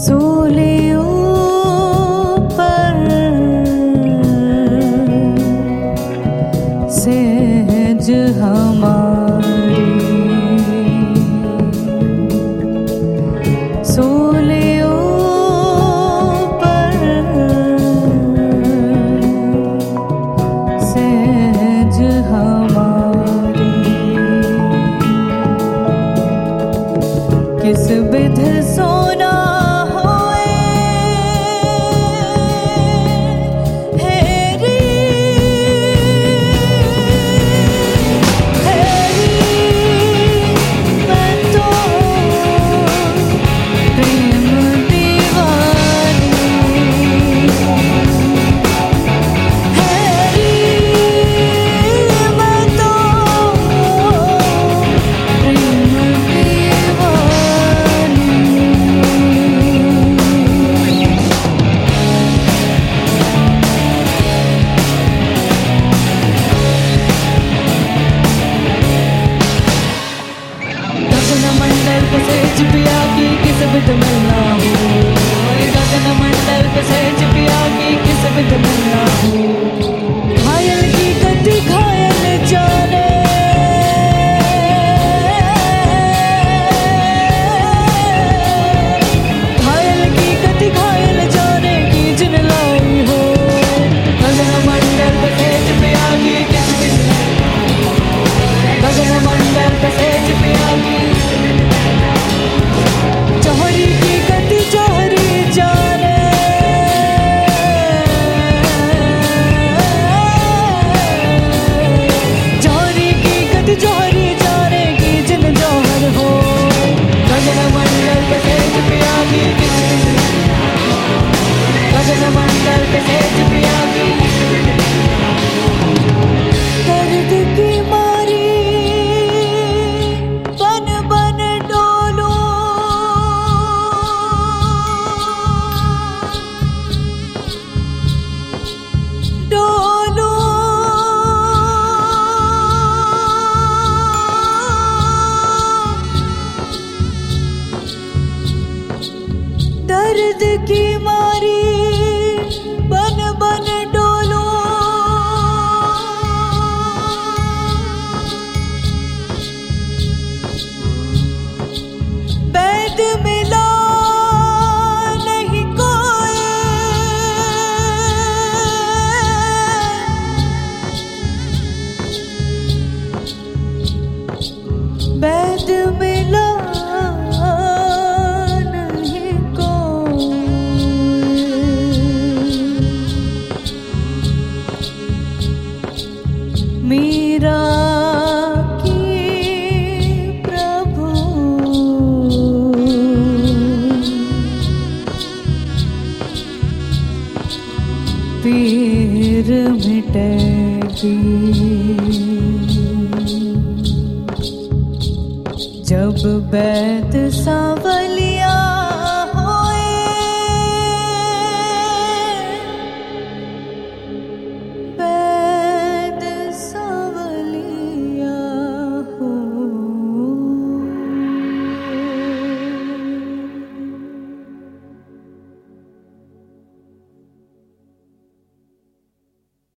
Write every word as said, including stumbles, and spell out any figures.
सूलियों per phase हमारी, सूलियों per phase हमारी, किस विध सोना पिया की किस विध मिलना हो, गगन मंडल पे सेज पिया की किस विध मिलना हो। घायल की गति घायल जाने, घायल की गति घायल जाने की जिन लाई हो। गगन मंडल पे सेज पिया की किस विध, गगन मंडल पे सेज पिया की जौहरी की गति जौहरी जाने, जौहरी की गति जौहरी जाने की जिन जौहर हो। गगन मंडल पे सेज पिया की किस विध, गगन मंडल पे सेज पिया की दर्द की मारी बन बन डोलो, डोलो दर्द की मारी बन बन डोलो, बैद मिला नहीं कोई, बैद मिला नहीं कोई, मीरा की प्रभु पीर मिटेगी, जब बैद सांवलिया